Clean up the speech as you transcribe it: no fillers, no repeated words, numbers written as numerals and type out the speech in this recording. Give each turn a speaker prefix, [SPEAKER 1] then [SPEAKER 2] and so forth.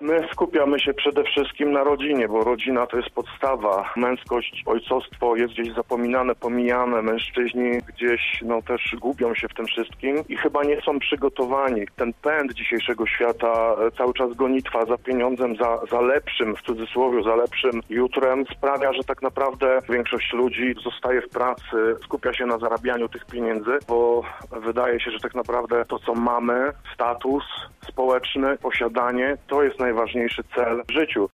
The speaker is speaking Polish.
[SPEAKER 1] My skupiamy się przede wszystkim na rodzinie, bo rodzina to jest podstawa. Męskość, ojcostwo jest gdzieś zapominane, pomijane. Mężczyźni gdzieś też gubią się w tym wszystkim i chyba nie są przygotowani. Ten pęd dzisiejszego świata, cały czas gonitwa za pieniądzem, za lepszym, w cudzysłowie, za lepszym jutrem sprawia, że tak naprawdę większość ludzi zostaje w pracy, skupia się na zarabianiu tych pieniędzy, bo wydaje się, że tak naprawdę to, co mamy, status społeczny, posiadanie, to jest najważniejszy cel w życiu.